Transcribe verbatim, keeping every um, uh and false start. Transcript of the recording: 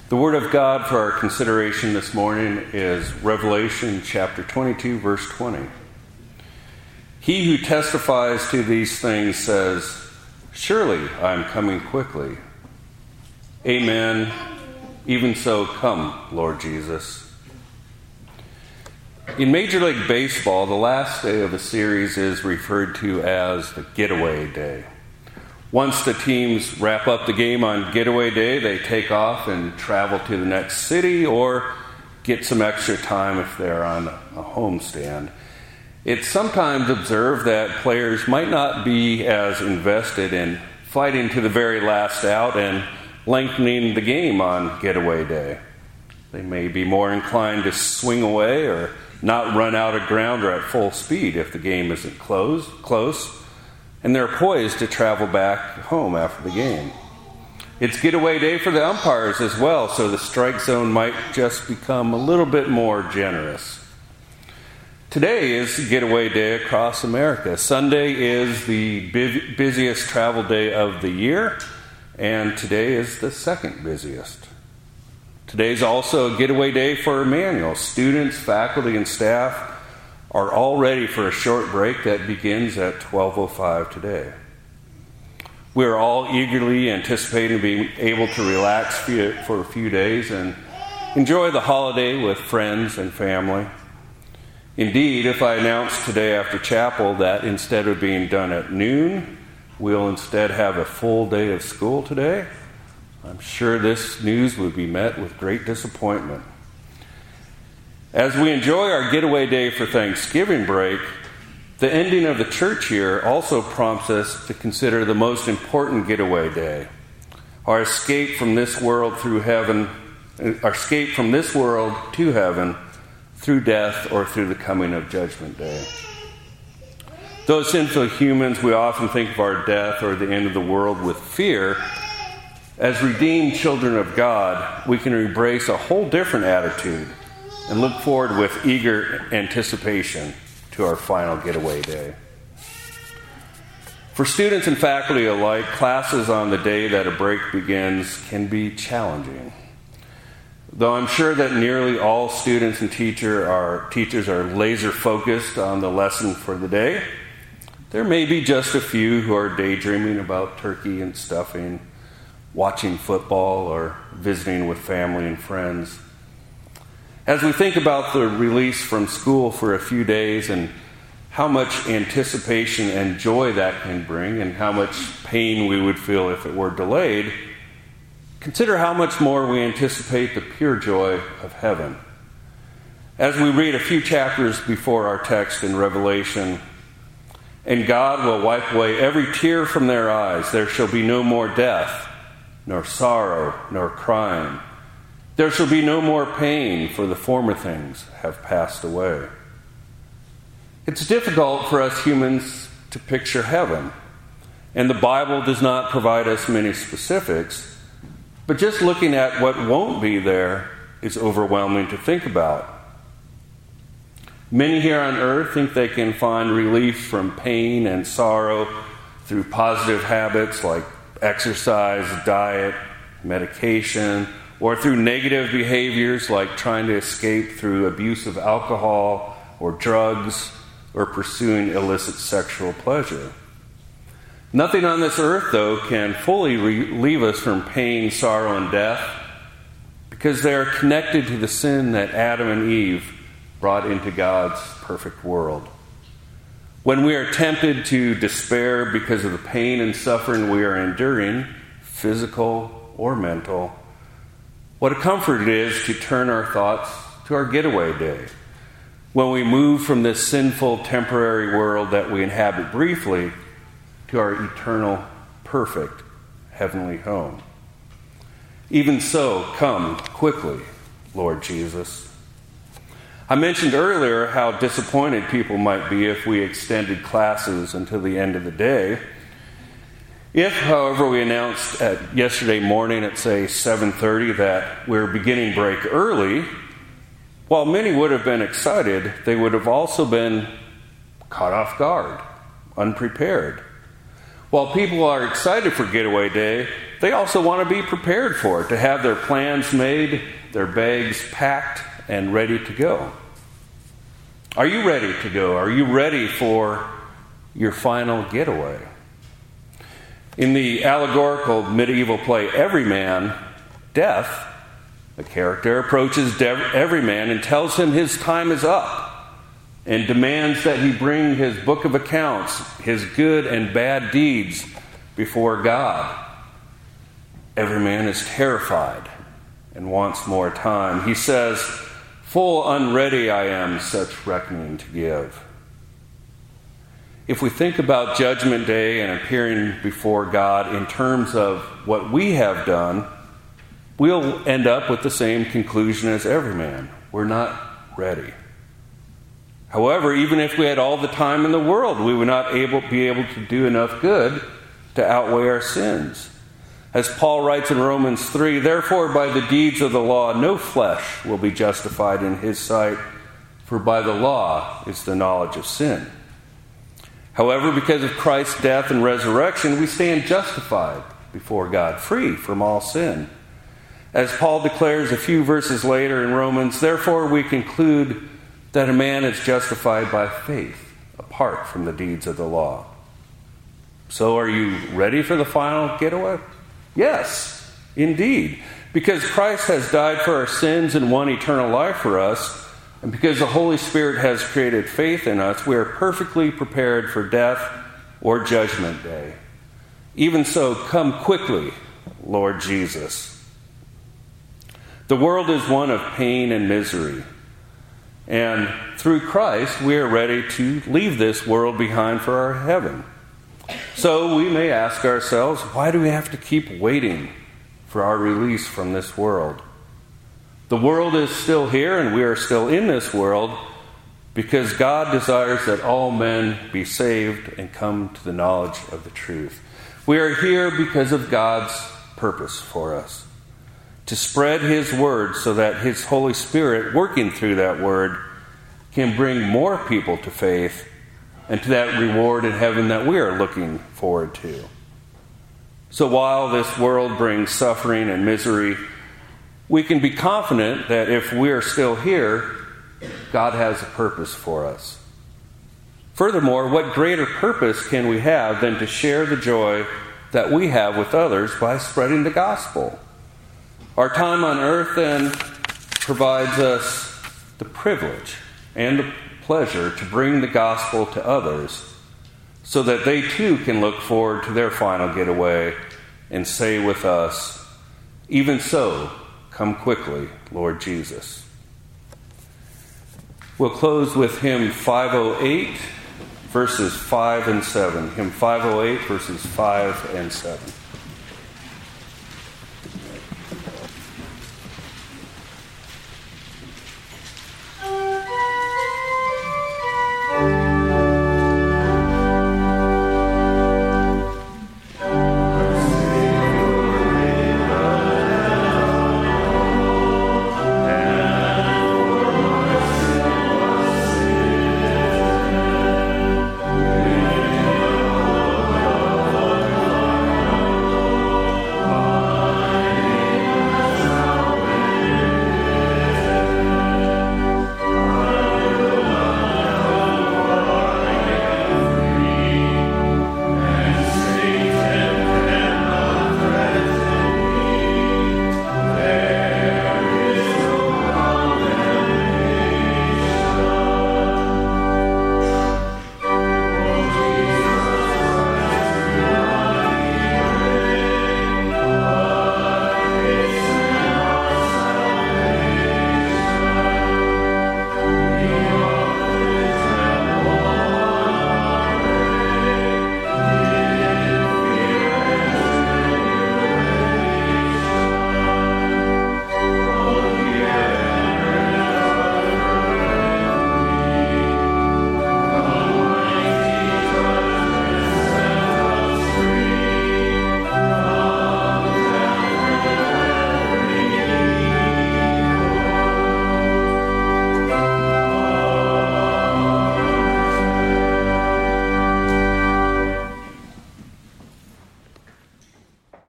The Word of God for our consideration this morning is Revelation chapter twenty-two, verse twenty. He who testifies to these things says, "Surely I am coming quickly." Amen. Even so, come, Lord Jesus. In Major League Baseball, the last day of the series is referred to as the getaway day. Once the teams wrap up the game on getaway day, they take off and travel to the next city or get some extra time if they're on a homestand. It's sometimes observed that players might not be as invested in fighting to the very last out and lengthening the game on getaway day. They may be more inclined to swing away or not run out of grounder at full speed if the game isn't close, close. And they're poised to travel back home after the game. It's getaway day for the umpires as well, so the strike zone might just become a little bit more generous. Today is getaway day across America. Sunday is the bu- busiest travel day of the year, and today is the second busiest. Today's also a getaway day for Emmanuel. Students, faculty, and staff are all ready for a short break that begins at twelve oh five today. We are all eagerly anticipating being able to relax for a few days and enjoy the holiday with friends and family. Indeed, if I announced today after chapel that instead of being done at noon, we'll instead have a full day of school today, I'm sure this news would be met with great disappointment. As we enjoy our getaway day for Thanksgiving break, the ending of the church year also prompts us to consider the most important getaway day, our escape from this world through heaven, our escape from this world to heaven through death or through the coming of Judgment Day. Though sinful humans, we often think of our death or the end of the world with fear. As redeemed children of God, we can embrace a whole different attitude and look forward with eager anticipation to our final getaway day. For students and faculty alike, classes on the day that a break begins can be challenging. Though I'm sure that nearly all students and teacher are, teachers are laser focused on the lesson for the day, there may be just a few who are daydreaming about turkey and stuffing, watching football, or visiting with family and friends. As we think about the release from school for a few days and how much anticipation and joy that can bring and how much pain we would feel if it were delayed, consider how much more we anticipate the pure joy of heaven. As we read a few chapters before our text in Revelation, "And God will wipe away every tear from their eyes. There shall be no more death, nor sorrow, nor crying. There shall be no more pain, for the former things have passed away." It's difficult for us humans to picture heaven, and the Bible does not provide us many specifics, but just looking at what won't be there is overwhelming to think about. Many here on earth think they can find relief from pain and sorrow through positive habits like exercise, diet, medication, or through negative behaviors like trying to escape through abuse of alcohol or drugs or pursuing illicit sexual pleasure. Nothing on this earth, though, can fully relieve us from pain, sorrow, and death because they are connected to the sin that Adam and Eve brought into God's perfect world. When we are tempted to despair because of the pain and suffering we are enduring, physical or mental, what a comfort it is to turn our thoughts to our getaway day, when we move from this sinful temporary world that we inhabit briefly to our eternal, perfect, heavenly home. Even so, come quickly, Lord Jesus. I mentioned earlier how disappointed people might be if we extended classes until the end of the day. If, however, we announced at yesterday morning at, say, seven thirty that we're beginning break early, while many would have been excited, they would have also been caught off guard, unprepared. While people are excited for getaway day, they also want to be prepared for it, to have their plans made, their bags packed, and ready to go. Are you ready to go? Are you ready for your final getaway? In the allegorical medieval play Everyman, Death, the character approaches Everyman and tells him his time is up and demands that he bring his book of accounts, his good and bad deeds, before God. Everyman is terrified and wants more time. He says, "Full unready I am such reckoning to give." If we think about Judgment Day and appearing before God in terms of what we have done, we'll end up with the same conclusion as Everyman. We're not ready. However, even if we had all the time in the world, we would not able, be able to do enough good to outweigh our sins. As Paul writes in Romans three, "Therefore by the deeds of the law no flesh will be justified in his sight, for by the law is the knowledge of sin." However, because of Christ's death and resurrection, we stand justified before God, free from all sin. As Paul declares a few verses later in Romans, "Therefore we conclude that a man is justified by faith, apart from the deeds of the law." So are you ready for the final getaway? Yes, indeed. Because Christ has died for our sins and won eternal life for us, and because the Holy Spirit has created faith in us, we are perfectly prepared for death or judgment day. Even so, come quickly, Lord Jesus. The world is one of pain and misery, and through Christ we are ready to leave this world behind for our heaven. So we may ask ourselves, why do we have to keep waiting for our release from this world? The world is still here and we are still in this world because God desires that all men be saved and come to the knowledge of the truth. We are here because of God's purpose for us, to spread His word so that His Holy Spirit, working through that word, can bring more people to faith and to that reward in heaven that we are looking forward to. So while this world brings suffering and misery, we can be confident that if we are still here, God has a purpose for us. Furthermore, what greater purpose can we have than to share the joy that we have with others by spreading the gospel? Our time on earth then provides us the privilege and the pleasure to bring the gospel to others so that they too can look forward to their final getaway and say with us, "Even so, come quickly, Lord Jesus." We'll close with hymn five oh eight, verses five and seven. Hymn five oh eight, verses five and seven.